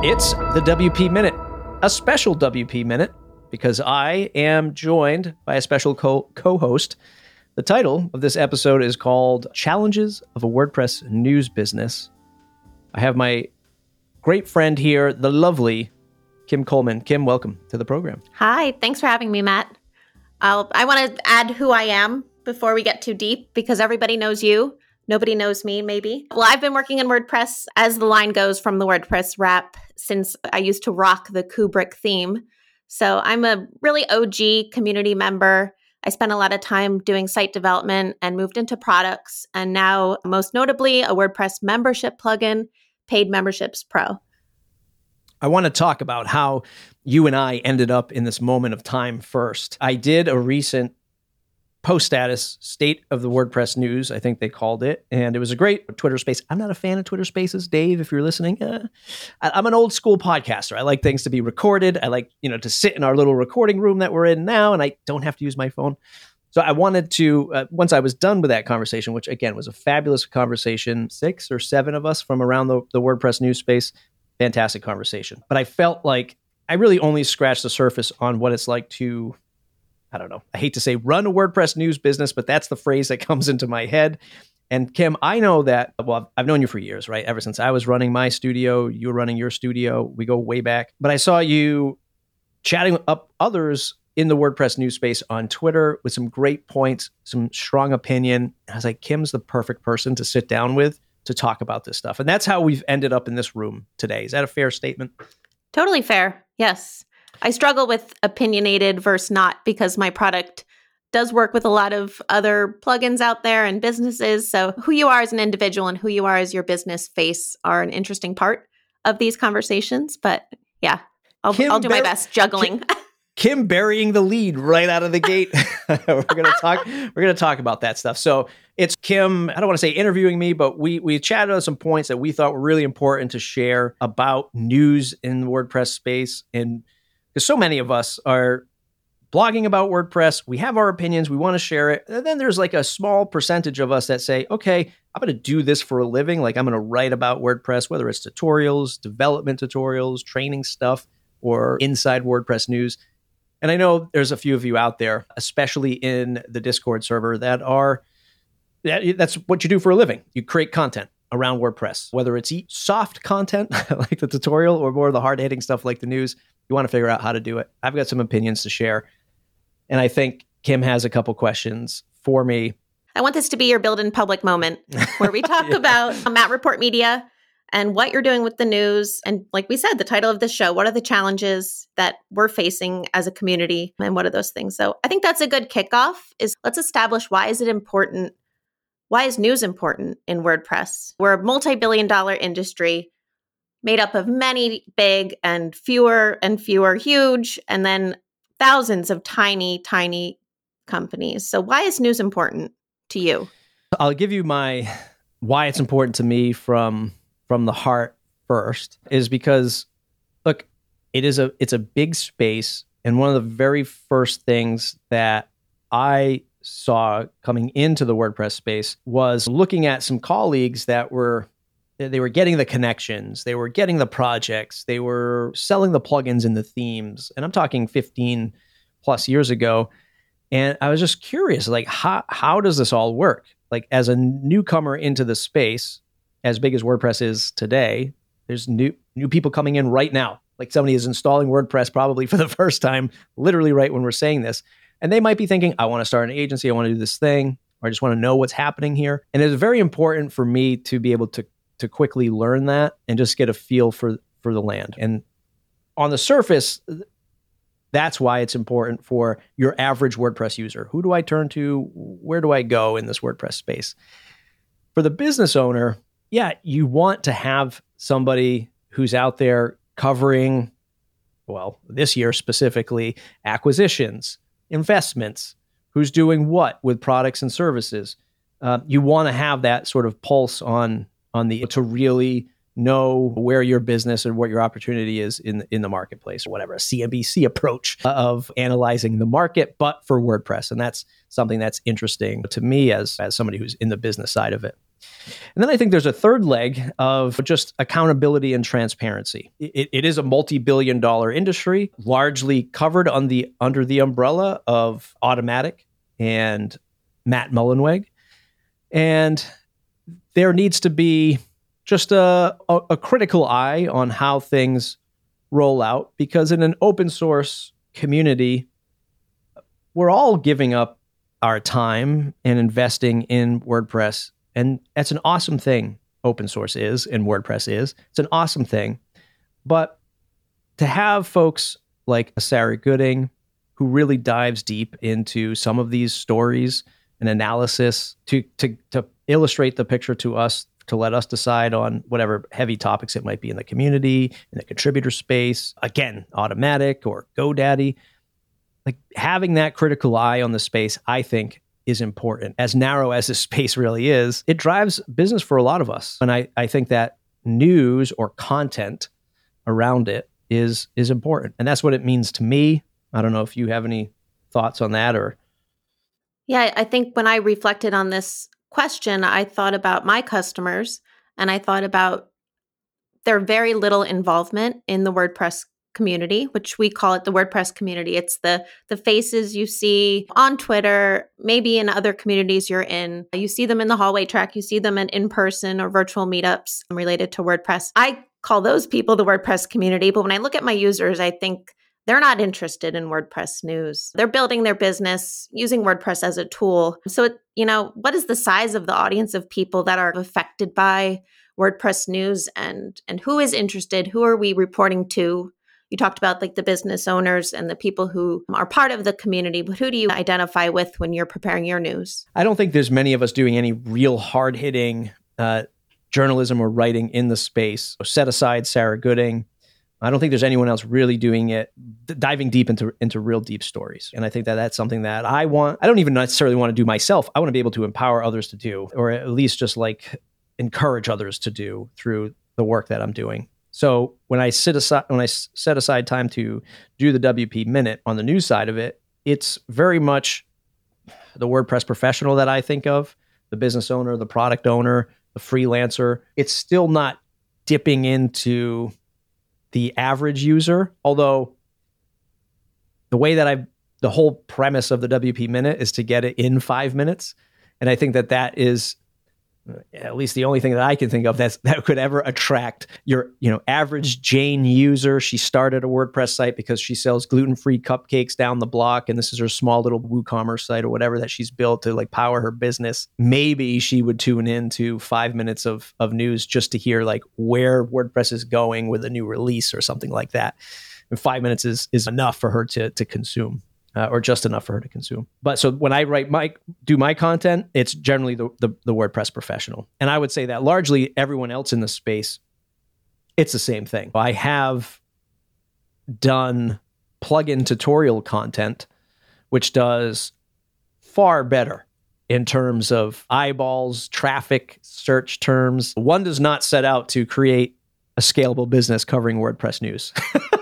It's the WP Minute, a special WP Minute, because I am joined by a special co-host. The title of this episode is called Challenges of a WordPress News Business. I have my great friend here, the lovely Kim Coleman. Kim, welcome to the program. Hi, thanks for having me, Matt. I want to add who I am before we get too deep, because everybody knows you. Nobody knows me, maybe. Well, I've been working in WordPress, as the line goes from the WordPress rap, since I used to rock the Kubrick theme. So I'm a really OG community member. I spent a lot of time doing site development and moved into products. And now, most notably, a WordPress membership plugin, Paid Memberships Pro. I want to talk about how you and I ended up in this moment of time first. I did a recent post status state of the WordPress news, I think they called it. And it was a great Twitter space. I'm not a fan of Twitter spaces, Dave, if you're listening. I'm an old school podcaster. I like things to be recorded. I like, to sit in our little recording room that we're in now, and I don't have to use my phone. So I wanted to, once I was done with that conversation, which again was a fabulous conversation, 6 or 7 of us from around the WordPress news space, fantastic conversation. But I felt like I really only scratched the surface on what it's like to, I don't know, I hate to say run a WordPress news business, but that's the phrase that comes into my head. And Kim, I know that, well, I've known you for years, right? Ever since I was running my studio, you were running your studio. We go way back. But I saw you chatting up others in the WordPress news space on Twitter with some great points, some strong opinion. And I was like, Kim's the perfect person to sit down with to talk about this stuff. And that's how we've ended up in this room today. Is that a fair statement? Totally fair. Yes. I struggle with opinionated versus not, because my product does work with a lot of other plugins out there and businesses. So who you are as an individual and who you are as your business face are an interesting part of these conversations. But yeah, I'll do my best juggling. Kim burying the lead right out of the gate. We're gonna talk about that stuff. So it's Kim, I don't want to say interviewing me, but we chatted on some points that we thought were really important to share about news in the WordPress space. And because so many of us are blogging about WordPress, we have our opinions, we want to share it. And then there's like a small percentage of us that say, okay, I'm going to do this for a living. Like I'm going to write about WordPress, whether it's tutorials, development tutorials, training stuff, or inside WordPress news. And I know there's a few of you out there, especially in the Discord server, that's what you do for a living. You create content around WordPress, whether it's soft content like the tutorial or more of the hard-hitting stuff like the news. You want to figure out how to do it. I've got some opinions to share. And I think Kim has a couple questions for me. I want this to be your build in public moment where we talk about Matt Report Media and what you're doing with the news. And like we said, the title of this show, what are the challenges that we're facing as a community and what are those things? So I think that's a good kickoff is let's establish why is it important? Why is news important in WordPress? We're a multi-billion-dollar industry made up of many big and fewer huge, and then thousands of tiny, tiny companies. So why is news important to you? I'll give you my why it's important to me from the heart first, is because, look, it's a big space. And one of the very first things that I saw coming into the WordPress space was looking at some colleagues that they were getting the connections, they were getting the projects, they were selling the plugins and the themes. And I'm talking 15 plus years ago. And I was just curious, like, how does this all work? Like, as a newcomer into the space, as big as WordPress is today, there's new people coming in right now. Like somebody is installing WordPress probably for the first time, literally right when we're saying this. And they might be thinking, I want to start an agency, I want to do this thing, or I just want to know what's happening here. And it's very important for me to be able to quickly learn that and just get a feel for the land. And on the surface, that's why it's important for your average WordPress user. Who do I turn to? Where do I go in this WordPress space? For the business owner, yeah, you want to have somebody who's out there covering, well, this year specifically, acquisitions, investments, who's doing what with products and services. You want to have that sort of pulse to really know where your business and what your opportunity is in the marketplace, or whatever, a CNBC approach of analyzing the market, but for WordPress. And that's something that's interesting to me as somebody who's in the business side of it. And then I think there's a third leg of just accountability and transparency. It is a multi-billion-dollar industry, largely covered under the umbrella of Automattic and Matt Mullenweg. And there needs to be just a critical eye on how things roll out, because in an open source community, we're all giving up our time and investing in WordPress. And that's an awesome thing. Open source is, and WordPress is. It's an awesome thing. But to have folks like Sarah Gooding, who really dives deep into some of these stories and analysis to illustrate the picture to us, to let us decide on whatever heavy topics it might be in the community, in the contributor space, again, Automattic or GoDaddy, like having that critical eye on the space, I think is important. As narrow as this space really is, it drives business for a lot of us. And I think that news or content around it is important. And that's what it means to me. I don't know if you have any thoughts on that or. Yeah, I think when I reflected on this question, I thought about my customers and I thought about their very little involvement in the WordPress community, which we call it the WordPress community. It's the faces you see on Twitter, maybe in other communities you're in. You see them in the hallway track, you see them in person or virtual meetups related to WordPress. I call those people the WordPress community, but when I look at my users, I think they're not interested in WordPress news. They're building their business using WordPress as a tool. So, what is the size of the audience of people that are affected by WordPress news, and who is interested? Who are we reporting to? You talked about like the business owners and the people who are part of the community, but who do you identify with when you're preparing your news? I don't think there's many of us doing any real hard-hitting journalism or writing in the space. So set aside Sarah Gooding. I don't think there's anyone else really doing it, diving deep into real deep stories. And I think that that's something that I don't even necessarily want to do myself. I want to be able to empower others to do, or at least just like encourage others to do through the work that I'm doing. So when I set aside time to do the WP Minute on the news side of it, it's very much the WordPress professional that I think of, the business owner, the product owner, the freelancer. It's still not dipping into the average user, although the whole premise of the WP Minute is to get it in 5 minutes. And I think that is at least the only thing that I can think of that could ever attract your, average Jane user. She started a WordPress site because she sells gluten-free cupcakes down the block, and this is her small little WooCommerce site or whatever that she's built to like power her business. Maybe she would tune into 5 minutes of news just to hear like where WordPress is going with a new release or something like that. And 5 minutes is enough for her to consume. Or just enough for her to consume. But so when I do my content, it's generally the WordPress professional. And I would say that largely everyone else in the space, it's the same thing. I have done plugin tutorial content, which does far better in terms of eyeballs, traffic, search terms. One does not set out to create a scalable business covering WordPress news.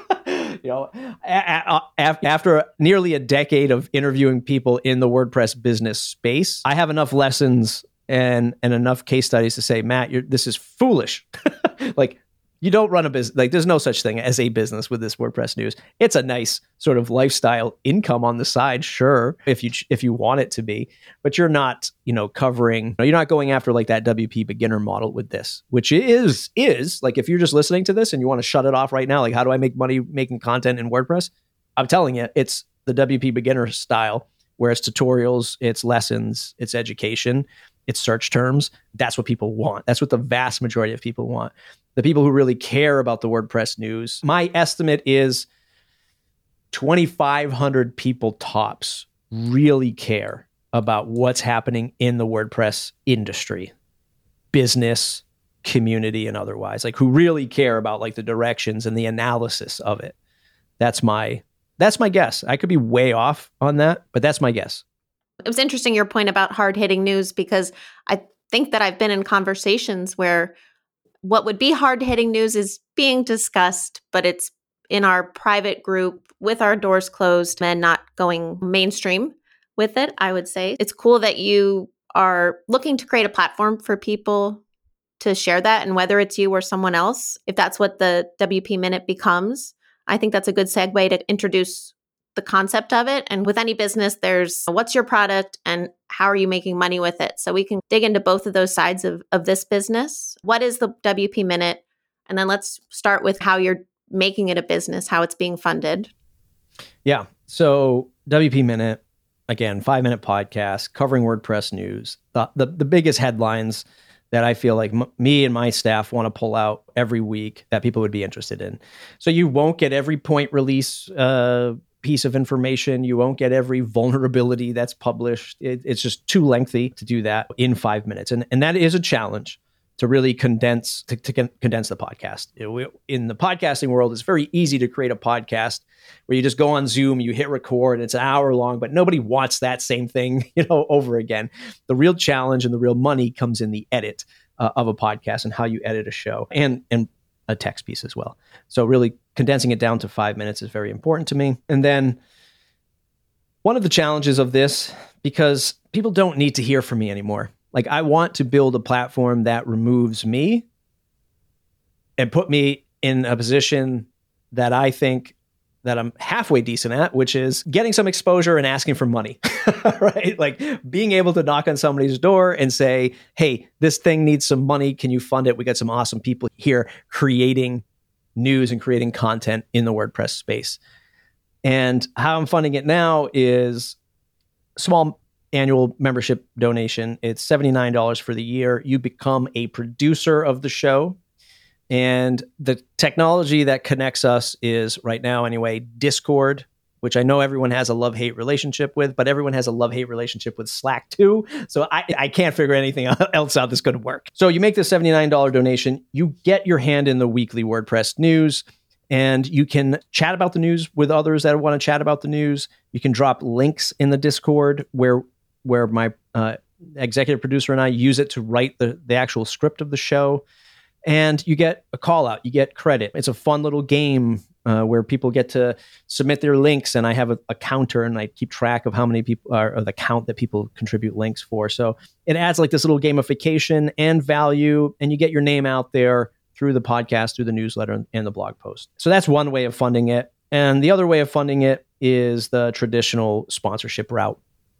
After nearly a decade of interviewing people in the WordPress business space, I have enough lessons and enough case studies to say, Matt, this is foolish. Like, you don't run a business. Like, there's no such thing as a business with this WordPress news. It's a nice sort of lifestyle income on the side, sure, if you want it to be, but you're not, you're not going after like that WP beginner model with this, which is like, if you're just listening to this and you want to shut it off right now, like, how do I make money making content in WordPress? I'm telling you, it's the WP beginner style, where it's tutorials, it's lessons, it's education, it's search terms. That's what people want. That's what the vast majority of people want. The people who really care about the WordPress news, my estimate is 2,500 people tops really care about what's happening in the WordPress industry, business, community, and otherwise, like who really care about like the directions and the analysis of it. That's my guess. I could be way off on that, but that's my guess. It was interesting your point about hard-hitting news, because I think that I've been in conversations where what would be hard-hitting news is being discussed, but it's in our private group with our doors closed and not going mainstream with it, I would say. It's cool that you are looking to create a platform for people to share that, and whether it's you or someone else, if that's what the WP Minute becomes, I think that's a good segue to introduce the concept of it. And with any business, there's what's your product and how are you making money with it? So we can dig into both of those sides of this business. What is the WP Minute? And then let's start with how you're making it a business, how it's being funded. Yeah. So WP Minute, again, 5-minute podcast covering WordPress news. The biggest headlines that I feel like me and my staff want to pull out every week that people would be interested in. So you won't get every point release piece of information. You won't get every vulnerability that's published. It's just too lengthy to do that in 5 minutes. And that is a challenge to really condense the podcast. In the podcasting world, it's very easy to create a podcast where you just go on Zoom, you hit record, and it's an hour long, but nobody wants that same thing, over again. The real challenge and the real money comes in the edit of a podcast and how you edit a show and a text piece as well. So really condensing it down to 5 minutes is very important to me. And then one of the challenges of this, because people don't need to hear from me anymore. Like, I want to build a platform that removes me and put me in a position that I think that I'm halfway decent at, which is getting some exposure and asking for money, right? Like being able to knock on somebody's door and say, hey, this thing needs some money. Can you fund it? We got some awesome people here creating news and creating content in the WordPress space. And how I'm funding it now is small annual membership donation. It's $79 for the year. You become a producer of the show. And the technology that connects us is, right now anyway, Discord, which I know everyone has a love-hate relationship with, but everyone has a love-hate relationship with Slack too. So I can't figure anything else out that's going to work. So you make the $79 donation, you get your hand in the weekly WordPress news, and you can chat about the news with others that want to chat about the news. You can drop links in the Discord where my executive producer and I use it to write the actual script of the show. And you get a call out, you get credit. It's a fun little game where people get to submit their links, and I have a counter, and I keep track of how many people or the count that people contribute links for. So it adds like this little gamification and value, and you get your name out there through the podcast, through the newsletter, and the blog post. So that's one way of funding it. And the other way of funding it is the traditional sponsorship route.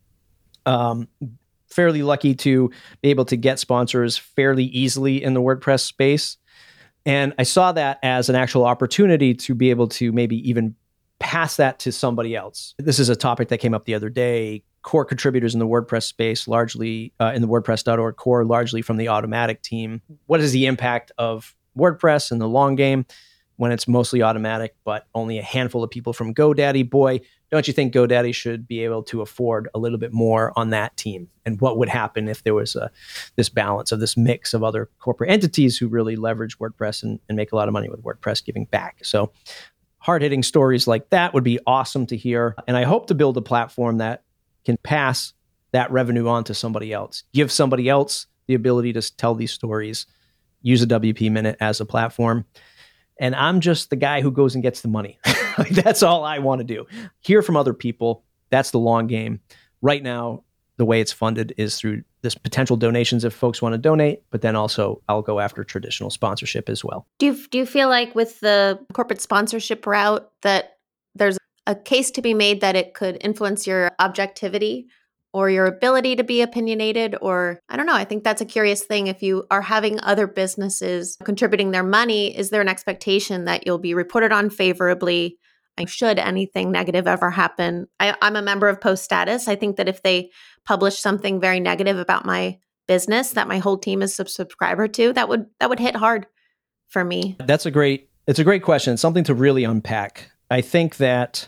Fairly lucky to be able to get sponsors fairly easily in the WordPress space. And I saw that as an actual opportunity to be able to maybe even pass that to somebody else. This is a topic that came up the other day. Core contributors in the WordPress space, largely in the WordPress.org core, largely from the Automattic team. What is the impact of WordPress in the long game when it's mostly Automattic, but only a handful of people from GoDaddy? Boy, don't you think GoDaddy should be able to afford a little bit more on that team? And what would happen if there was this balance of this mix of other corporate entities who really leverage WordPress and make a lot of money with WordPress giving back? So hard-hitting stories like that would be awesome to hear. And I hope to build a platform that can pass that revenue on to somebody else, give somebody else the ability to tell these stories, use a WP Minute as a platform. And I'm just the guy who goes and gets the money. That's all I want to do. Hear from other people. That's the long game. Right now, the way it's funded is through this potential donations if folks want to donate, but then also I'll go after traditional sponsorship as well. Do you feel like with the corporate sponsorship route that there's a case to be made that it could influence your objectivity or your ability to be opinionated? Or I don't know, I think that's a curious thing. If you are having other businesses contributing their money, is there an expectation that you'll be reported on favorably? Should anything negative ever happen? I'm a member of Post Status. I think that if they publish something very negative about my business that my whole team is a subscriber to, that would hit hard for me. It's a great question. It's something to really unpack. I think that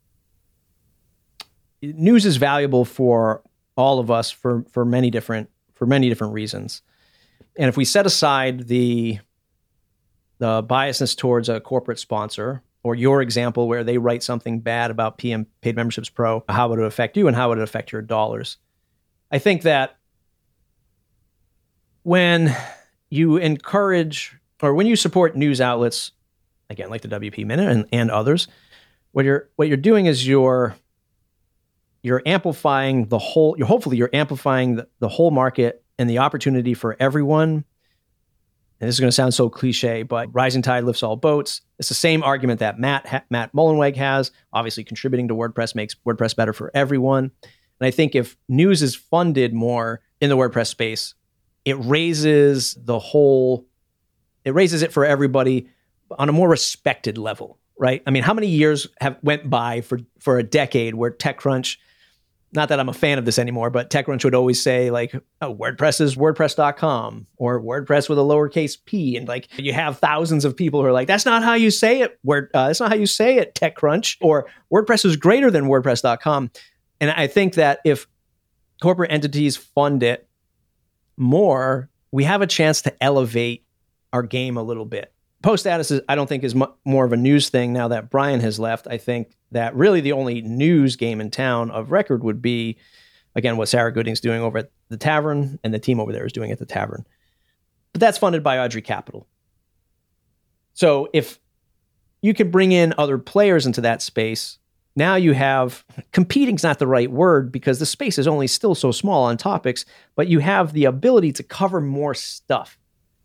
news is valuable for all of us for many different reasons. And if we set aside the biasness towards a corporate sponsor, or your example where they write something bad about PM Paid Memberships Pro, how would it affect you and how would it affect your dollars? I think that when you encourage or when you support news outlets, again, like the WP Minute and others, what you're doing is you're you're amplifying hopefully you're amplifying the whole market and the opportunity for everyone. And this is going to sound so cliche, but rising tide lifts all boats. It's the same argument that Matt Mullenweg has. Obviously, contributing to WordPress makes WordPress better for everyone. And I think if news is funded more in the WordPress space, it raises it for everybody on a more respected level, right? I mean, how many years have went by for a decade where TechCrunch, not that I'm a fan of this anymore, but TechCrunch would always say like, oh, WordPress is WordPress.com or WordPress with a lowercase p. And like you have thousands of people who are like, that's not how you say it. That's not how you say it, TechCrunch, or WordPress is greater than WordPress.com. And I think that if corporate entities fund it more, we have a chance to elevate our game a little bit. Post status I don't think is more of a news thing now that Brian has left. I think that really the only news game in town of record would be, again, what Sarah Gooding's doing over at the Tavern and the team over there is doing at the Tavern. But that's funded by Audrey Capital. So if you can bring in other players into that space, now you have, competing's not the right word because the space is only still so small on topics, but you have the ability to cover more stuff.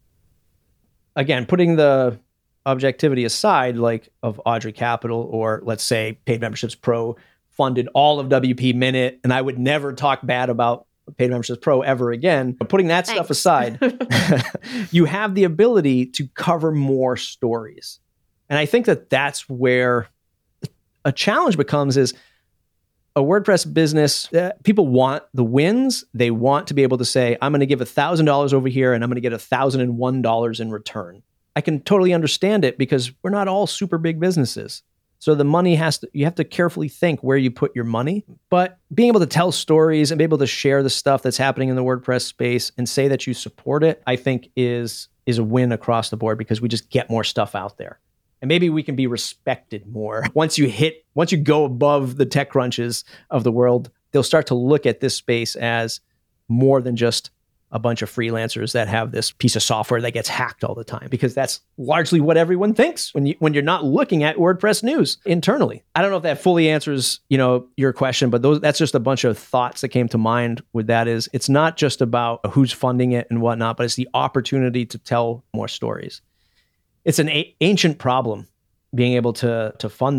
Again, putting the objectivity aside, like of Audrey Capital, or let's say Paid Memberships Pro funded all of WP Minute, and I would never talk bad about Paid Memberships Pro ever again. But putting that stuff aside, you have the ability to cover more stories. And I think that that's where a challenge becomes is a WordPress business, people want the wins. They want to be able to say, I'm going to give $1,000 over here and I'm going to get $1,001 in return. I can totally understand it because we're not all super big businesses. So the money you have to carefully think where you put your money. But being able to tell stories and be able to share the stuff that's happening in the WordPress space and say that you support it, I think is a win across the board because we just get more stuff out there. And maybe we can be respected more. Once you go above the TechCrunches of the world, they'll start to look at this space as more than just a bunch of freelancers that have this piece of software that gets hacked all the time, because that's largely what everyone thinks when you're not looking at WordPress news internally. I don't know if that fully answers, your question, but that's just a bunch of thoughts that came to mind with that. Is it's not just about who's funding it and whatnot, but it's the opportunity to tell more stories. It's an ancient problem being able to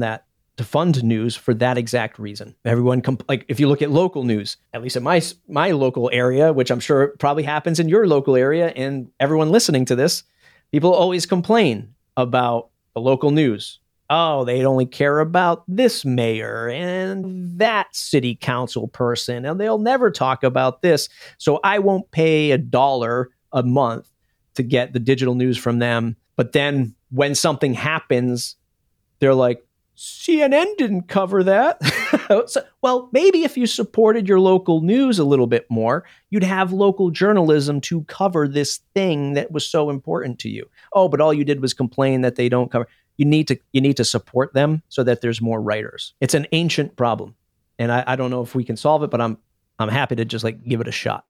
fund news for that exact reason. Everyone, like if you look at local news, at least in my local area, which I'm sure probably happens in your local area, and everyone listening to this, people always complain about the local news. Oh, they only care about this mayor and that city council person, and they'll never talk about this. So I won't pay $1 a month to get the digital news from them. But then when something happens, they're like, CNN didn't cover that. Well, maybe if you supported your local news a little bit more, you'd have local journalism to cover this thing that was so important to you. Oh, but all you did was complain that they don't cover. You need to support them so that there's more writers. It's an ancient problem. And I don't know if we can solve it, but I'm happy to just give it a shot.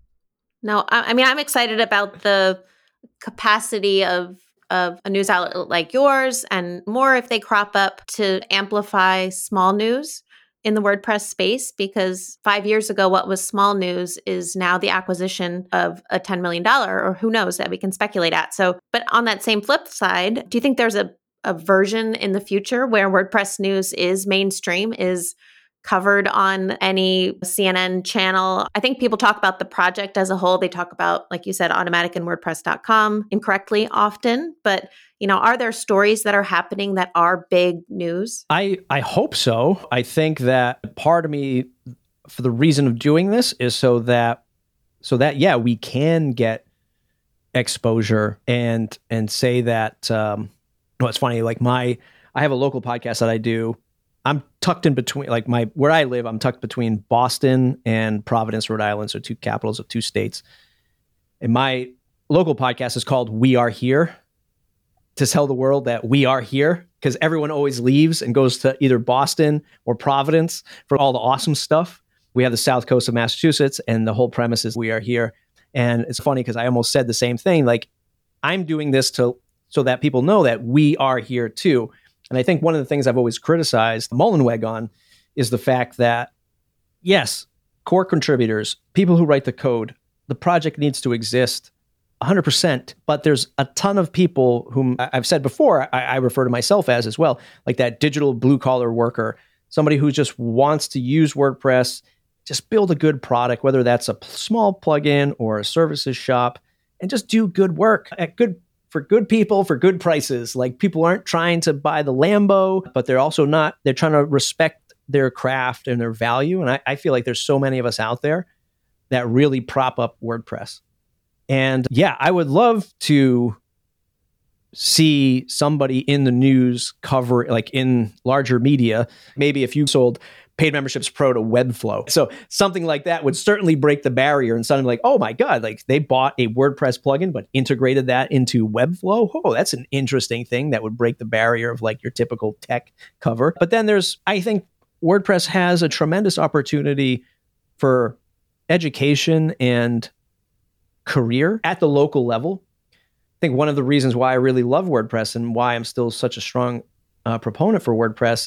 No, I mean, I'm excited about the capacity of a news outlet like yours, and more if they crop up to amplify small news in the WordPress space, because 5 years ago, what was small news is now the acquisition of a $10 million, or who knows, that we can speculate at. So, but on that same flip side, do you think there's a version in the future where WordPress news is mainstream, is covered on any CNN channel? I think people talk about the project as a whole. They talk about, like you said, Automattic and WordPress.com incorrectly often. But, are there stories that are happening that are big news? I hope so. I think that part of me, for the reason of doing this, is so that yeah, we can get exposure and say that. It's funny. I have a local podcast that I do. I'm tucked in between, where I live, I'm tucked between Boston and Providence, Rhode Island, so two capitals of two states. And my local podcast is called We Are Here, to tell the world that we are here, because everyone always leaves and goes to either Boston or Providence for all the awesome stuff. We have the south coast of Massachusetts, and the whole premise is we are here. And it's funny because I almost said the same thing. I'm doing this so that people know that we are here too. And I think one of the things I've always criticized Mullenweg on is the fact that yes, core contributors, people who write the code, the project needs to exist 100%, but there's a ton of people whom I've said before, I refer to myself as well, like that digital blue collar worker, somebody who just wants to use WordPress, just build a good product, whether that's a small plugin or a services shop, and just do good work for good people for good prices. Like, people aren't trying to buy the Lambo, but they're also not, they're trying to respect their craft and their value. And I feel like there's so many of us out there that really prop up WordPress. And yeah, I would love to see somebody in the news cover, like in larger media, maybe if you sold Paid Memberships Pro to Webflow. So something like that would certainly break the barrier and suddenly like, oh my God, like they bought a WordPress plugin, but integrated that into Webflow. Oh, that's an interesting thing that would break the barrier of like your typical tech cover. But then I think WordPress has a tremendous opportunity for education and career at the local level. I think one of the reasons why I really love WordPress and why I'm still such a strong proponent for WordPress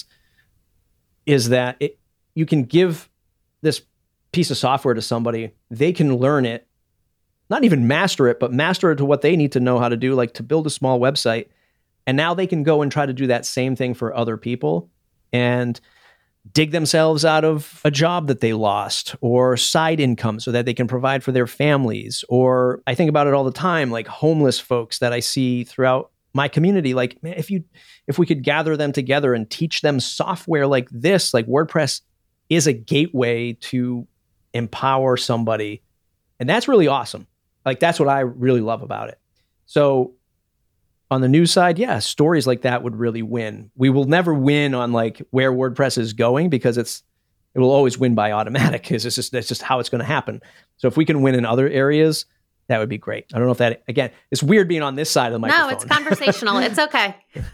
is that you can give this piece of software to somebody, they can learn it, not even master it, but master it to what they need to know how to do, like to build a small website. And now they can go and try to do that same thing for other people and dig themselves out of a job that they lost or side income so that they can provide for their families. Or I think about it all the time, like homeless folks that I see throughout my community. Like, man, if we could gather them together and teach them software like this, like WordPress is a gateway to empower somebody. And that's really awesome. Like, that's what I really love about it. So on the news side, yeah, stories like that would really win. We will never win on like where WordPress is going because it will always win by automatic because that's just how it's going to happen. So if we can win in other areas, that would be great. I don't know if that, again, it's weird being on this side of the microphone. No, it's conversational. It's okay.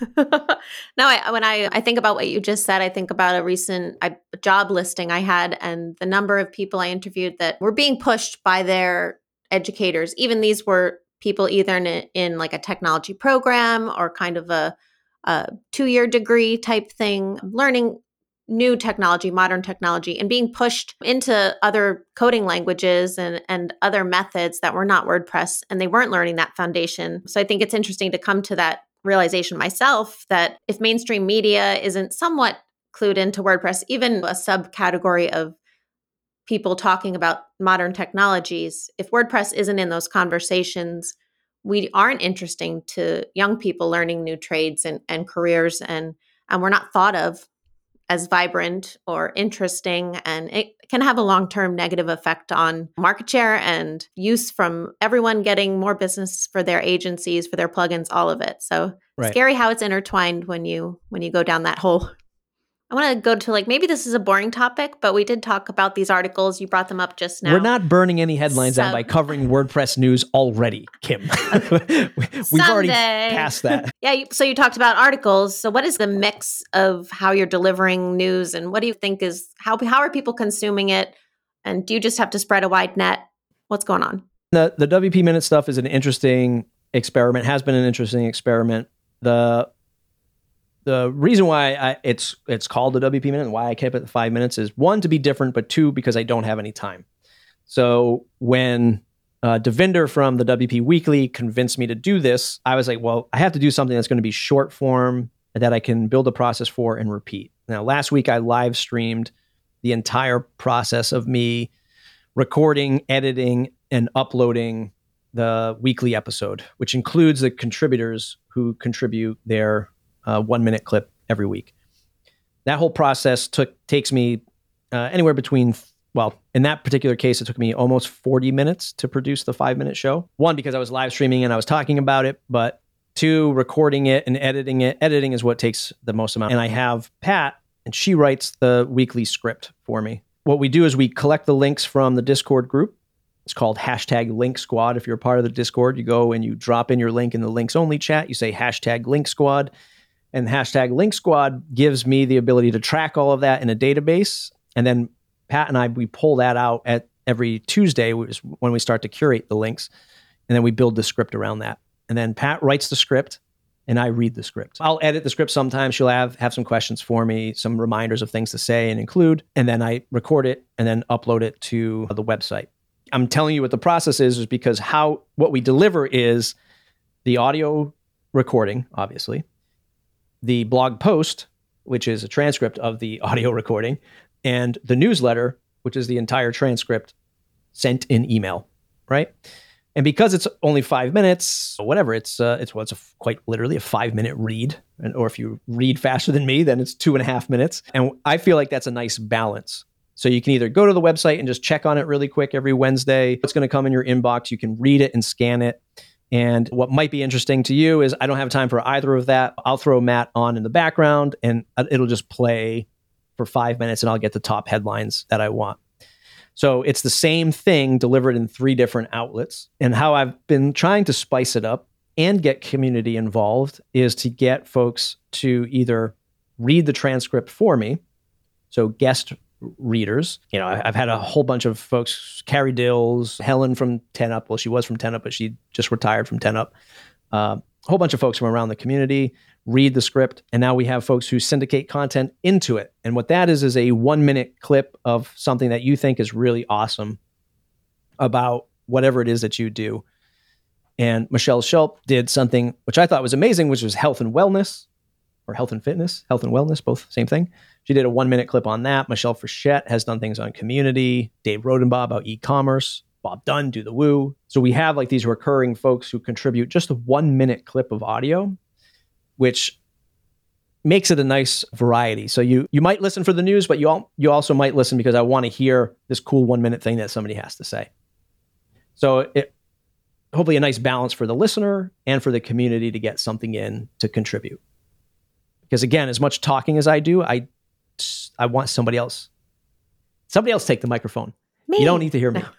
No, when I think about what you just said, I think about a recent job listing I had and the number of people I interviewed that were being pushed by their educators. Even these were people either in like a technology program or kind of a 2-year degree type thing, learning new technology, modern technology, and being pushed into other coding languages and other methods that were not WordPress, and they weren't learning that foundation. So I think it's interesting to come to that realization myself that if mainstream media isn't somewhat clued into WordPress, even a subcategory of people talking about modern technologies, if WordPress isn't in those conversations, we aren't interesting to young people learning new trades and careers, and we're not thought of as vibrant or interesting, and it can have a long-term negative effect on market share and use from everyone getting more business for their agencies, for their plugins, all of it. So Right. Scary how it's intertwined when you go down that hole. I want to go to like, maybe this is a boring topic, but we did talk about these articles. You brought them up just now. We're not burning any headlines down by covering WordPress news already, Kim. We've already passed that. Yeah. So you talked about articles. So what is the mix of how you're delivering news, and what do you think is how are people consuming it? And do you just have to spread a wide net? What's going on? The WP Minute stuff is an interesting experiment, has been an interesting experiment. The reason why it's called the WP Minute and why I kept it at 5 minutes is, one, to be different, but two, because I don't have any time. So when Devinder from the WP Weekly convinced me to do this, I was like, well, I have to do something that's going to be short form that I can build a process for and repeat. Now, last week I live streamed the entire process of me recording, editing, and uploading the weekly episode, which includes the contributors who contribute their 1 minute clip every week. That whole process takes me anywhere between, well, in that particular case, it took me almost 40 minutes to produce the 5 minute show. One, because I was live streaming and I was talking about it, but two, recording it and editing it. Editing is what takes the most amount. And I have Pat, and she writes the weekly script for me. What we do is we collect the links from the Discord group. It's called #LinkSquad. If you're a part of the Discord, you go and you drop in your link in the links only chat. You say #LinkSquad. And #LinkSquad gives me the ability to track all of that in a database. And then Pat and we pull that out at every Tuesday, which is when we start to curate the links. And then we build the script around that. And then Pat writes the script. and I read the script. I'll edit the script sometimes. She'll have some questions for me, some reminders of things to say and include, and then I record it and then upload it to the website. I'm telling you what the process is because what we deliver is the audio recording, obviously, the blog post, which is a transcript of the audio recording, and the newsletter, which is the entire transcript sent in email, right? And because it's only 5 minutes, whatever, it's quite literally a 5-minute read. Or if you read faster than me, then it's 2.5 minutes. And I feel like that's a nice balance. So you can either go to the website and just check on it really quick every Wednesday. It's going to come in your inbox. You can read it and scan it. And what might be interesting to you is I don't have time for either of that. I'll throw Matt on in the background and it'll just play for 5 minutes and I'll get the top headlines that I want. So it's the same thing delivered in 3 different outlets. And how I've been trying to spice it up and get community involved is to get folks to either read the transcript for me. So guest readers, I've had a whole bunch of folks, Carrie Dills, Helen from 10 Up. Well, she was from 10 Up, but she just retired from 10 Up. A whole bunch of folks from around the community read the script. And now we have folks who syndicate content into it. And what that is a 1-minute clip of something that you think is really awesome about whatever it is that you do. And Michelle Schulp did something which I thought was amazing, which was health and wellness, or health and fitness, health and wellness, both same thing. She did a 1-minute clip on that. Michelle Frechette has done things on community. Dave Rodenbaugh about e-commerce. Bob Dunn, Do the Woo. So we have like these recurring folks who contribute just a 1-minute clip of audio, which makes it a nice variety. So you might listen for the news, but you also might listen because I want to hear this cool 1-minute thing that somebody has to say. So hopefully a nice balance for the listener and for the community to get something in to contribute. Because again, as much talking as I do, I want somebody else take the microphone. Me? You don't need to hear me. No.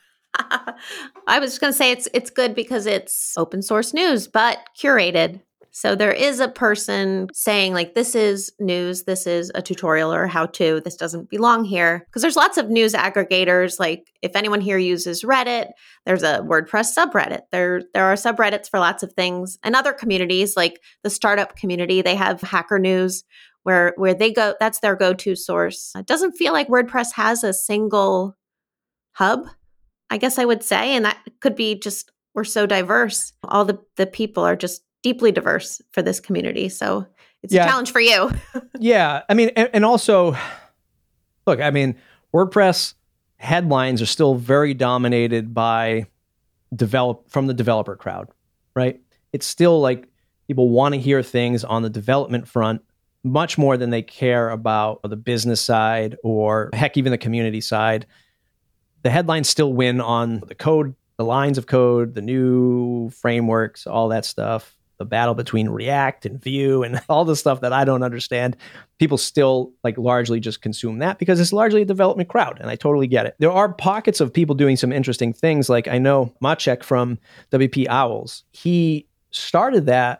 I was just going to say it's good because it's open source news, but curated. So there is a person saying like, this is news, this is a tutorial or how to, this doesn't belong here. Because there's lots of news aggregators. Like if anyone here uses Reddit, there's a WordPress subreddit. There are subreddits for lots of things. And other communities like the startup community, they have Hacker News where they go, that's their go-to source. It doesn't feel like WordPress has a single hub, I guess I would say. And that could be just, we're so diverse. All the people are just deeply diverse for this community. So it's a challenge for you. Yeah. I mean, and also, look, I mean, WordPress headlines are still very dominated by from the developer crowd, right? It's still like people want to hear things on the development front much more than they care about the business side or heck, even the community side. The headlines still win on the code, the lines of code, the new frameworks, all that stuff. The battle between React and Vue and all the stuff that I don't understand. People still like largely just consume that because it's largely a development crowd. And I totally get it. There are pockets of people doing some interesting things. Like I know Maciek from WP Owls, he started that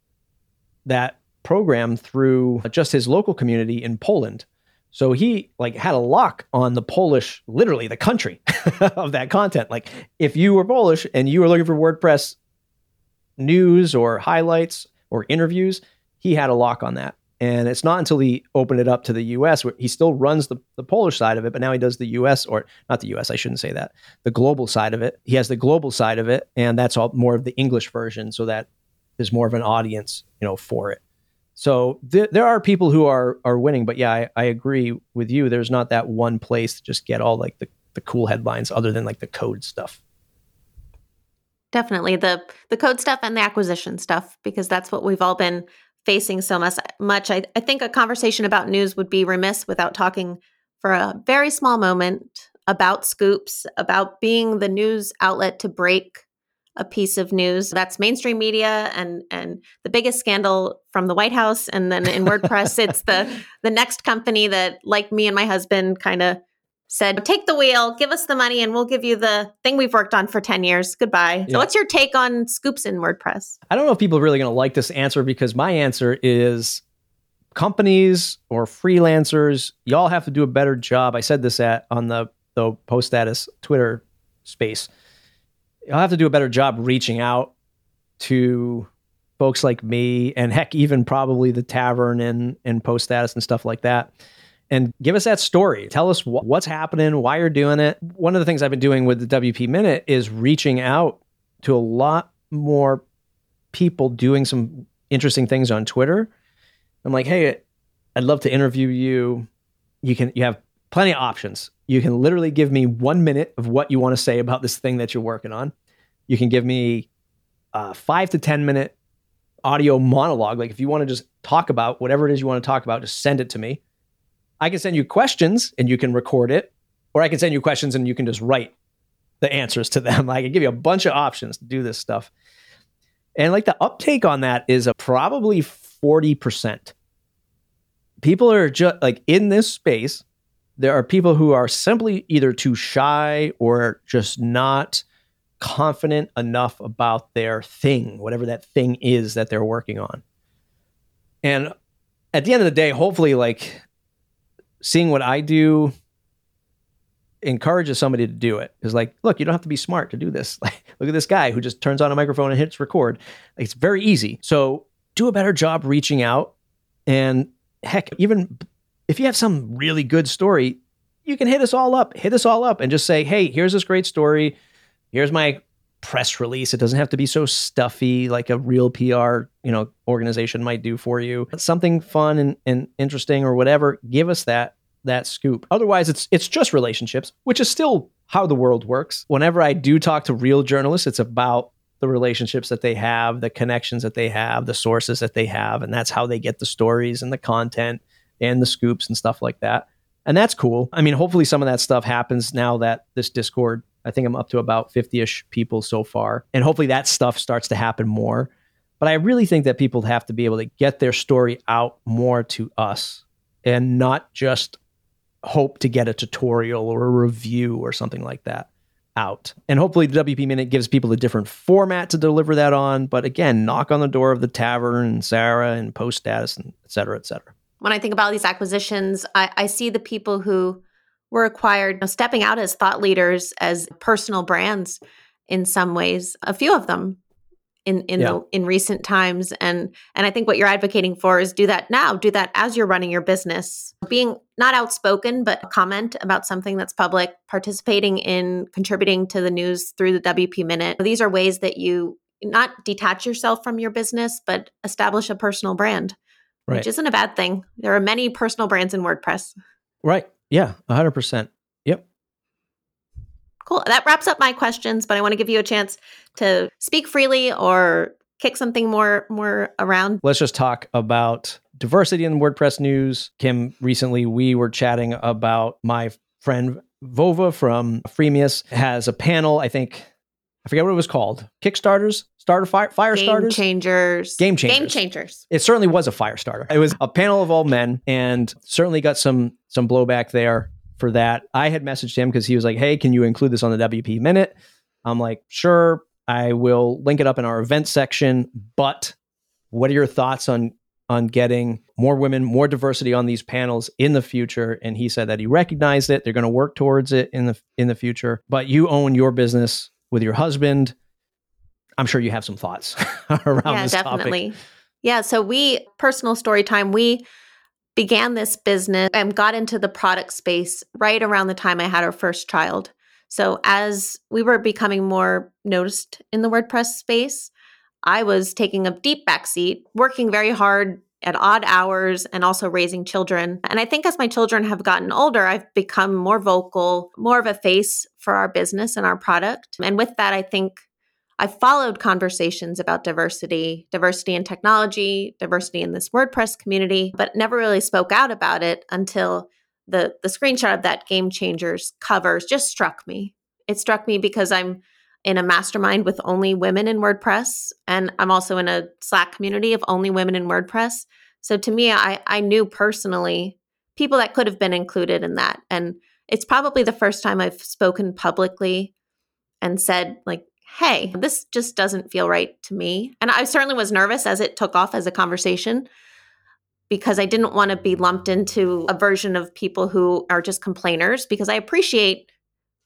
program through just his local community in Poland. So he like had a lock on the Polish, literally the country of that content. Like if you were Polish and you were looking for WordPress news or highlights or interviews, he had a lock on that. And it's not until he opened it up to the US where he still runs the Polish side of it, but now he does the US, or not the US, I shouldn't say that, the global side of it. He has the global side of it, and that's all more of the English version so that there's more of an audience, for it. So there are people who are winning, but yeah, I agree with you. There's not that one place to just get all like the cool headlines other than like the code stuff. Definitely the code stuff and the acquisition stuff, because that's what we've all been facing so much. I think a conversation about news would be remiss without talking for a very small moment about scoops, about being the news outlet to break a piece of news. That's mainstream media and the biggest scandal from the White House. And then in WordPress, it's the next company that, like me and my husband, kind of said, take the wheel, give us the money, and we'll give you the thing we've worked on for 10 years. Goodbye. Yeah. So what's your take on scoops in WordPress? I don't know if people are really going to like this answer, because my answer is companies or freelancers, y'all have to do a better job. I said this on the Post Status Twitter space. Y'all have to do a better job reaching out to folks like me, and heck, even probably the Tavern and Post Status and stuff like that. And give us that story. Tell us what's happening, why you're doing it. One of the things I've been doing with the WP Minute is reaching out to a lot more people doing some interesting things on Twitter. I'm like, hey, I'd love to interview you. You have plenty of options. You can literally give me 1 minute of what you want to say about this thing that you're working on. You can give me a 5 to 10 minute audio monologue. Like if you want to just talk about whatever it is you want to talk about, just send it to me. I can send you questions and you can record it, or I can send you questions and you can just write the answers to them. I can give you a bunch of options to do this stuff. And like the uptake on that is probably 40%. People are just like in this space. There are people who are simply either too shy or just not confident enough about their thing, whatever that thing is that they're working on. And at the end of the day, hopefully like seeing what I do encourages somebody to do it. It's like, look, you don't have to be smart to do this. Like, look at this guy who just turns on a microphone and hits record. Like, it's very easy. So do a better job reaching out. And heck, even if you have some really good story, you can hit us all up and just say, hey, here's this great story. Here's my press release. It doesn't have to be so stuffy like a real PR, organization might do for you. Something fun and interesting or whatever. Give us that scoop. Otherwise, it's just relationships, which is still how the world works. Whenever I do talk to real journalists, it's about the relationships that they have, the connections that they have, the sources that they have, and that's how they get the stories and the content and the scoops and stuff like that. And that's cool. I mean, hopefully some of that stuff happens now that this Discord, I think I'm up to about 50-ish people so far. And hopefully that stuff starts to happen more. But I really think that people have to be able to get their story out more to us and not just hope to get a tutorial or a review or something like that out. And hopefully the WP Minute gives people a different format to deliver that on. But again, knock on the door of the Tavern and Sarah and Post Status and et cetera, et cetera. When I think about these acquisitions, I see the people who were acquired stepping out as thought leaders, as personal brands in some ways, a few of them in recent times. And I think what you're advocating for is do that now, do that as you're running your business, being not outspoken, but comment about something that's public, participating in contributing to the news through the WP Minute. These are ways that you not detach yourself from your business, but establish a personal brand, which isn't a bad thing. There are many personal brands in WordPress. Right. Yeah, 100%. Yep. Cool. That wraps up my questions, but I want to give you a chance to speak freely or kick something more around. Let's just talk about diversity in WordPress news. Kim, recently we were chatting about my friend Vova from Freemius has a panel, I forget what it was called. Kickstarters? Fire starters? Game changers. It certainly was a fire starter. It was a panel of all men and certainly got some blowback there for that. I had messaged him because he was like, hey, can you include this on the WP Minute? I'm like, sure, I will link it up in our event section, but what are your thoughts on getting more women, more diversity on these panels in the future? And he said that he recognized it. They're going to work towards it in the future, but you own your business with your husband. I'm sure you have some thoughts around this definitely. topic. Yeah, so personal story time, we began this business and got into the product space right around the time I had our first child. So as we were becoming more noticed in the WordPress space, I was taking a deep backseat, working very hard at odd hours and also raising children. And I think as my children have gotten older, I've become more vocal, more of a face for our business and our product. And with that, I think I followed conversations about diversity in technology, diversity in this WordPress community, but never really spoke out about it until the screenshot of that Game Changers covers just struck me. It struck me because I'm in a mastermind with only women in WordPress, and I'm also in a Slack community of only women in WordPress. So to me, I knew personally people that could have been included in that. And it's probably the first time I've spoken publicly and said, like, hey, this just doesn't feel right to me. And I certainly was nervous as it took off as a conversation because I didn't want to be lumped into a version of people who are just complainers, because I appreciate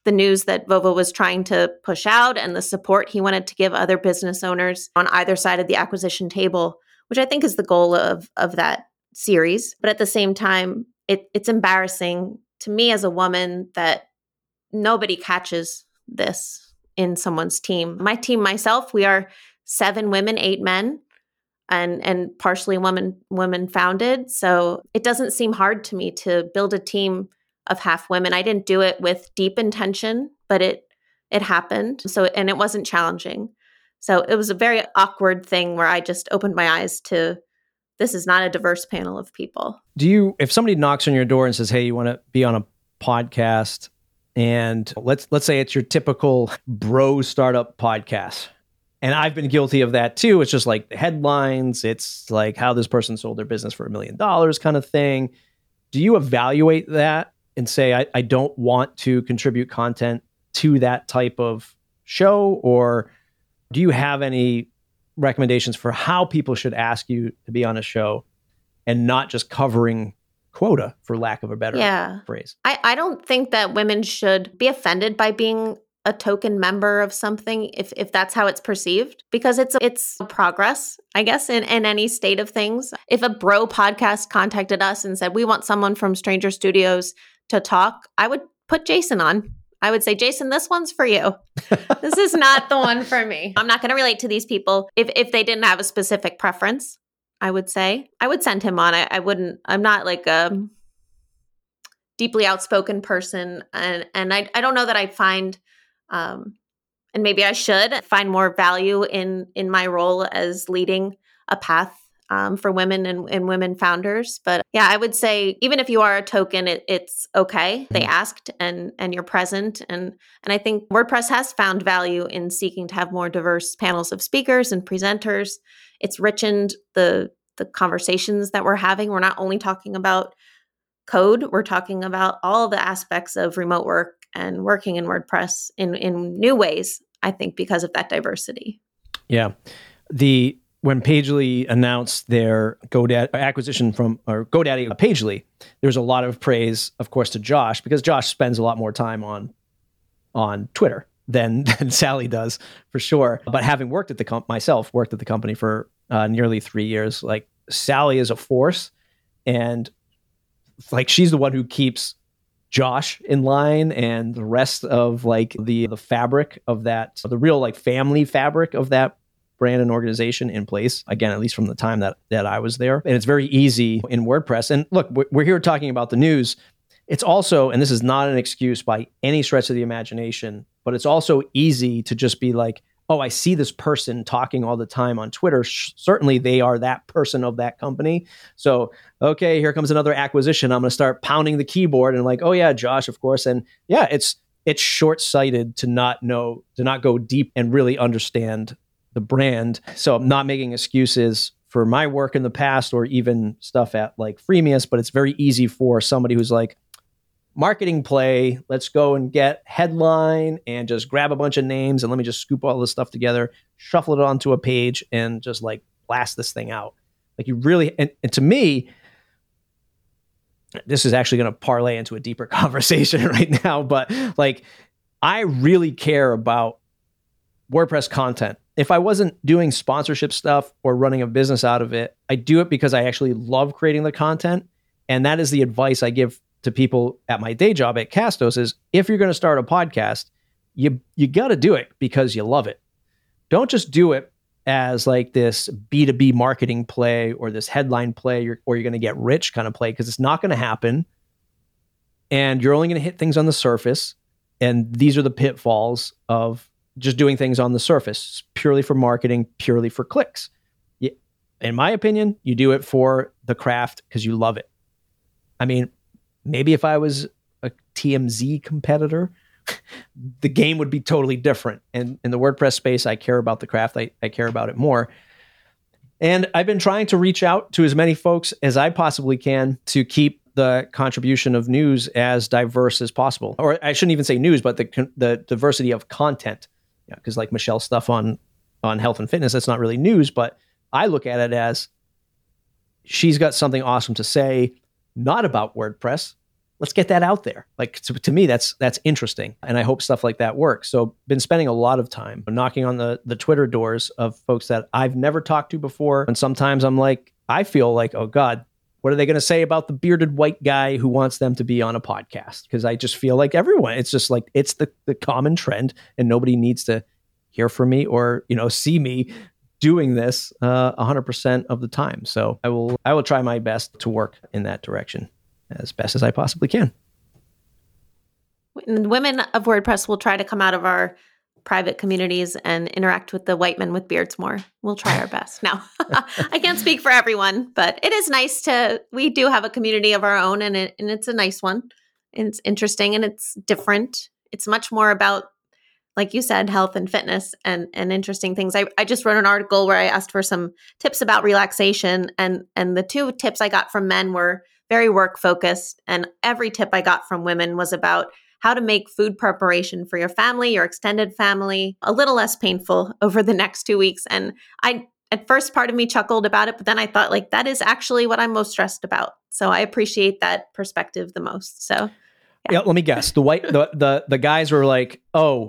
the news that Vova was trying to push out and the support he wanted to give other business owners on either side of the acquisition table, which I think is the goal of that series. But at the same time, it's embarrassing to me as a woman that nobody catches this in someone's team. My team, myself, we are 7 women, 8 men, and partially women founded. So it doesn't seem hard to me to build a team of half women. I didn't do it with deep intention, but it happened. So, and it wasn't challenging. So it was a very awkward thing where I just opened my eyes to, this is not a diverse panel of people. If somebody knocks on your door and says, hey, you want to be on a podcast, and let's say it's your typical bro startup podcast. And I've been guilty of that too. It's just like the headlines. It's like how this person sold their business for $1 million kind of thing. Do you evaluate that and say, I don't want to contribute content to that type of show? Or do you have any recommendations for how people should ask you to be on a show and not just covering quota, for lack of a better phrase? I don't think that women should be offended by being a token member of something if that's how it's perceived, because it's progress, I guess, in any state of things. If a bro podcast contacted us and said, we want someone from Stranger Studios to talk, I would put Jason on. I would say, Jason, this one's for you. This is not the one for me. I'm not going to relate to these people. If they didn't have a specific preference, I would say I would send him on. I'm not like a deeply outspoken person. And I don't know that I find, and maybe I should find more value in my role as leading a path for women and women founders. But yeah, I would say even if you are a token, it's okay. They asked and you're present. And I think WordPress has found value in seeking to have more diverse panels of speakers and presenters. It's richened the conversations that we're having. We're not only talking about code, we're talking about all the aspects of remote work and working in WordPress in new ways, I think, because of that diversity. Yeah. When Pagely announced their GoDaddy acquisition GoDaddy Pagely, there's a lot of praise, of course, to Josh, because Josh spends a lot more time on Twitter than Sally does, for sure. But having worked at the company for nearly 3 years, like Sally is a force, and like she's the one who keeps Josh in line and the rest of like the fabric of that, the real like family fabric of that brand and organization in place. Again, at least from the time that I was there. And it's very easy in WordPress. And look, we're here talking about the news. It's also, and this is not an excuse by any stretch of the imagination, but it's also easy to just be like, oh, I see this person talking all the time on Twitter. Certainly they are that person of that company. So, okay, here comes another acquisition. I'm going to start pounding the keyboard and like, oh yeah, Josh, of course. And yeah, it's short-sighted to not go deep and really understand the brand. So I'm not making excuses for my work in the past or even stuff at like Freemius, but it's very easy for somebody who's like, marketing play, let's go and get headline and just grab a bunch of names and let me just scoop all this stuff together, shuffle it onto a page and just like blast this thing out. Like you really, and to me, this is actually going to parlay into a deeper conversation right now, but like I really care about WordPress content. If I wasn't doing sponsorship stuff or running a business out of it, I do it because I actually love creating the content. And that is the advice I give to people at my day job at Castos is if you're going to start a podcast, you got to do it because you love it. Don't just do it as like this B2B marketing play or this headline play or you're going to get rich kind of play, because it's not going to happen. And you're only going to hit things on the surface. And these are the pitfalls of just doing things on the surface, purely for marketing, purely for clicks. In my opinion, you do it for the craft because you love it. I mean, maybe if I was a TMZ competitor, the game would be totally different. And in the WordPress space, I care about the craft. I care about it more. And I've been trying to reach out to as many folks as I possibly can to keep the contribution of news as diverse as possible. Or I shouldn't even say news, but the diversity of content. Because like Michelle's stuff on health and fitness, that's not really news, but I look at it as she's got something awesome to say, not about WordPress, let's get that out there. Like to me, that's interesting. And I hope stuff like that works. So been spending a lot of time knocking on the Twitter doors of folks that I've never talked to before. And sometimes I'm like, I feel like, oh God, what are they going to say about the bearded white guy who wants them to be on a podcast? Because I just feel like everyone, it's just like, it's the common trend and nobody needs to hear from me or, see me doing this 100% of the time. So I will try my best to work in that direction as best as I possibly can. Women of WordPress will try to come out of our private communities and interact with the white men with beards more. We'll try our best. Now, I can't speak for everyone, but it is nice we do have a community of our own, and it's a nice one. It's interesting and it's different. It's much more about, like you said, health and fitness and interesting things. I just wrote an article where I asked for some tips about relaxation, and the 2 tips I got from men were very work focused, and every tip I got from women was about how to make food preparation for your family, your extended family, a little less painful over the next 2 weeks. And at first, part of me chuckled about it, but then I thought, like, that is actually what I'm most stressed about. So I appreciate that perspective the most. So yeah, let me guess. The guys were like,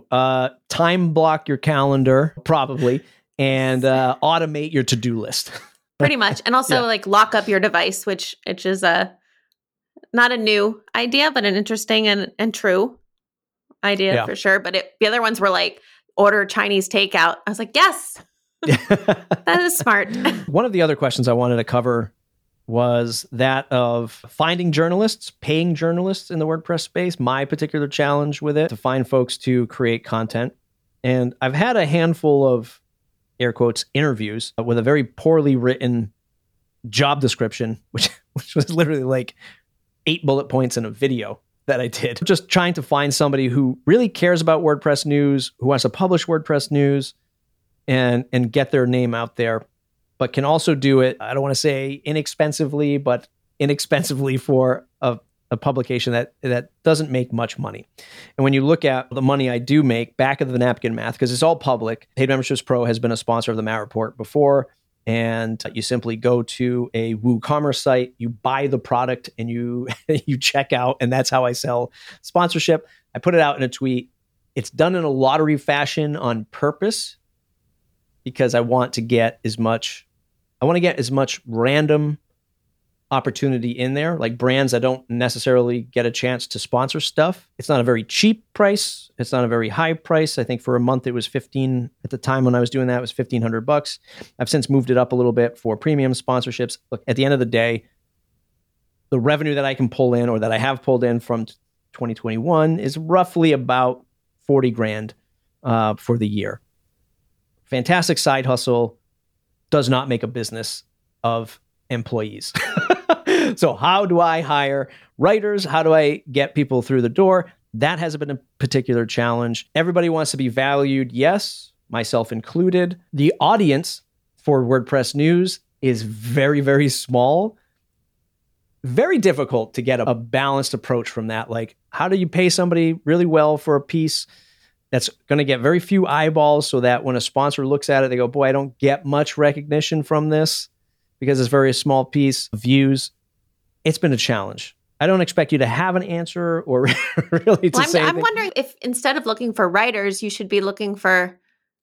time block your calendar, probably, and automate your to-do list. Pretty much. And also like lock up your device, which is not a new idea, but an interesting and true idea for sure. But the other ones were like, order Chinese takeout. I was like, yes, that is smart. One of the other questions I wanted to cover was that of finding journalists, paying journalists in the WordPress space. My particular challenge with it, to find folks to create content. And I've had a handful of, air quotes, interviews with a very poorly written job description, which was literally like 8 bullet points in a video that I did. Just trying to find somebody who really cares about WordPress news, who wants to publish WordPress news and get their name out there, but can also do it, I don't want to say inexpensively, but inexpensively for a publication that doesn't make much money. And when you look at the money I do make, back of the napkin math, because it's all public, Paid Memberships Pro has been a sponsor of the Matt Report before, and you simply go to a WooCommerce site, you buy the product, and you check out, and that's how I sell sponsorship. I put it out in a tweet. It's done in a lottery fashion on purpose because I want to get as much random opportunity in there, like brands that don't necessarily get a chance to sponsor stuff. It's not a very cheap price. It's not a very high price. I think for a month it was at the time when I was doing that, it was $1,500. I've since moved it up a little bit for premium sponsorships. Look, at the end of the day, the revenue that I can pull in, or that I have pulled in from 2021, is roughly about 40 grand for the year. Fantastic side hustle, does not make a business of employees. So how do I hire writers? How do I get people through the door? That has been a particular challenge. Everybody wants to be valued. Yes, myself included. The audience for WordPress news is very, very small. Very difficult to get a balanced approach from that. Like, how do you pay somebody really well for a piece that's going to get very few eyeballs, so that when a sponsor looks at it, they go, boy, I don't get much recognition from this because it's a very small piece of views. It's been a challenge. I don't expect you to have an answer or really to say anything. I'm wondering if instead of looking for writers, you should be looking for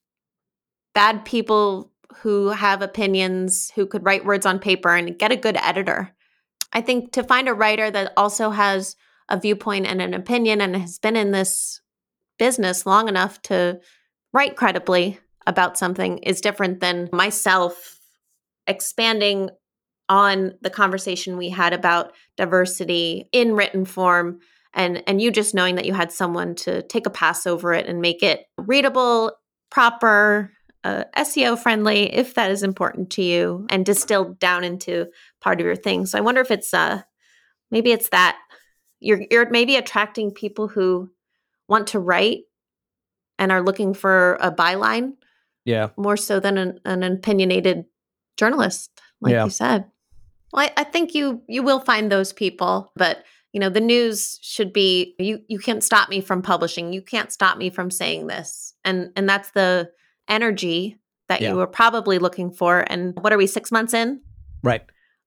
bad people who have opinions, who could write words on paper, and get a good editor. I think to find a writer that also has a viewpoint and an opinion and has been in this business long enough to write credibly about something is different than myself expanding on the conversation we had about diversity in written form, and you just knowing that you had someone to take a pass over it and make it readable, proper, SEO friendly, if that is important to you, and distilled down into part of your thing. So I wonder if it's maybe it's that you're maybe attracting people who want to write and are looking for a byline, more so than an opinionated journalist, like you said. Well, I think you will find those people, but the news should be, you can't stop me from publishing. You can't stop me from saying this. And that's the energy that you were probably looking for. And what are we, 6 months in? Right.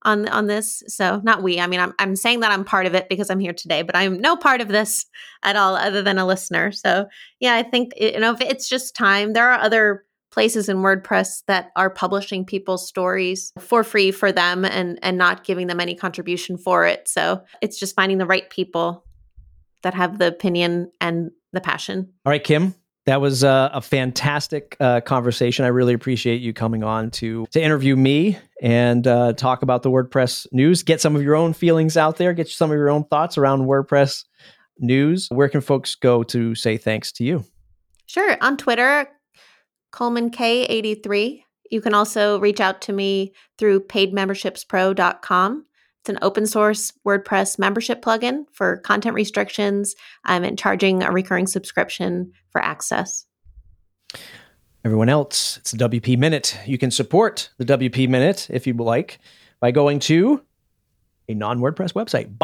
on this. So not we. I mean, I'm saying that I'm part of it because I'm here today, but I'm no part of this at all other than a listener. So yeah, I think if it's just time. There are other places in WordPress that are publishing people's stories for free for them and not giving them any contribution for it. So it's just finding the right people that have the opinion and the passion. All right, Kim. That was a fantastic conversation. I really appreciate you coming on to interview me and talk about the WordPress news. Get some of your own feelings out there. Get some of your own thoughts around WordPress news. Where can folks go to say thanks to you? Sure. On Twitter, Coleman K83. You can also reach out to me through paidmembershipspro.com. It's an open source WordPress membership plugin for content restrictions and charging a recurring subscription for access. Everyone else, it's the WP Minute. You can support the WP Minute if you'd like by going to a non-WordPress website,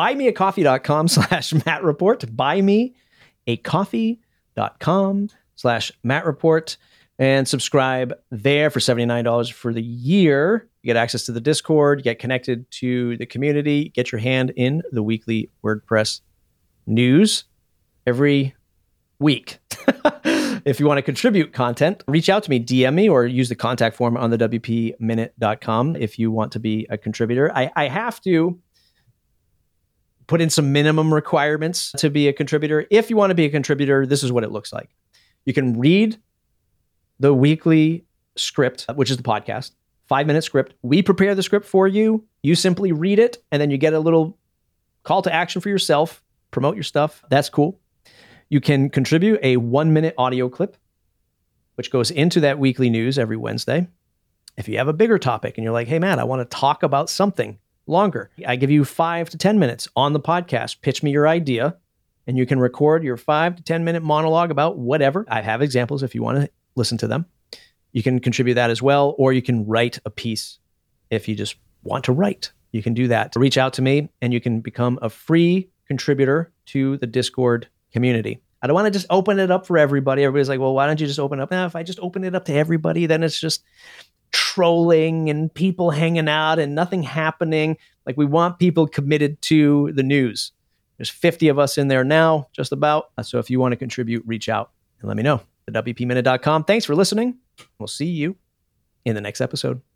buymeacoffee.com/MattReport, buymeacoffee.com/MattReport, and subscribe there for $79 for the year. You get access to the Discord, you get connected to the community, get your hand in the weekly WordPress news every week. If you want to contribute content, reach out to me, DM me, or use the contact form on the WPMinute.com if you want to be a contributor. I have to put in some minimum requirements to be a contributor. If you want to be a contributor, this is what it looks like. You can read the weekly script, which is the podcast, 5-minute script. We prepare the script for you. You simply read it, and then you get a little call to action for yourself, promote your stuff. That's cool. You can contribute a 1-minute audio clip, which goes into that weekly news every Wednesday. If you have a bigger topic and you're like, hey, Matt, I want to talk about something longer, I give you 5 to 10 minutes on the podcast. Pitch me your idea, and you can record your 5 to 10 minute monologue about whatever. I have examples if you want to listen to them. You can contribute that as well, or you can write a piece if you just want to write. You can do that. Reach out to me, and you can become a free contributor to the Discord community. I don't want to just open it up for everybody. Everybody's like, well, why don't you just open it up? Now, if I just open it up to everybody, then it's just trolling and people hanging out and nothing happening. Like, we want people committed to the news. There's 50 of us in there now, just about. So if you want to contribute, reach out and let me know. The WPMinute.com. Thanks for listening. We'll see you in the next episode.